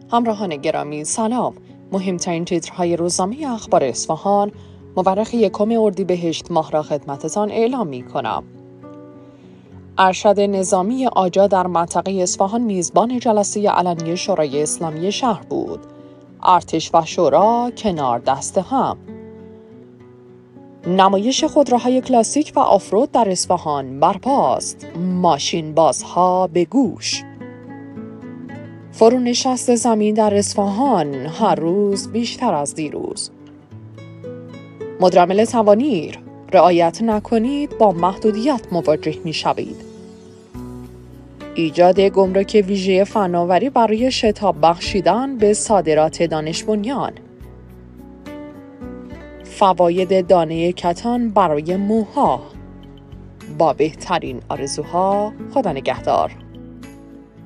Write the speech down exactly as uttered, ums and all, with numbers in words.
همراهان گرامی سلام. مهمترین تیترهای روزنامه اخبار اصفهان مورخ یکم اردیبهشت ماه را خدمتتان اعلام می کنم. ارشد نظامی آجا در منطقه اصفهان میزبان جلسه علنی شورای اسلامی شهر بود. ارتش و شورا کنار دست هم. نمایش خودروهای کلاسیک و آفرود در اصفهان برپاست. ماشین بازها به گوش. فرونشست زمین در اصفهان هر روز بیشتر از دیروز. مدرمل توانیر، رعایت نکنید با محدودیت مواجه می شوید. ایجاد گمرک ویژه فناوری برای شتاب بخشیدن به صادرات دانش بنیان. فواید دانه کتان برای موها. با بهترین آرزوها، خدا نگهدار.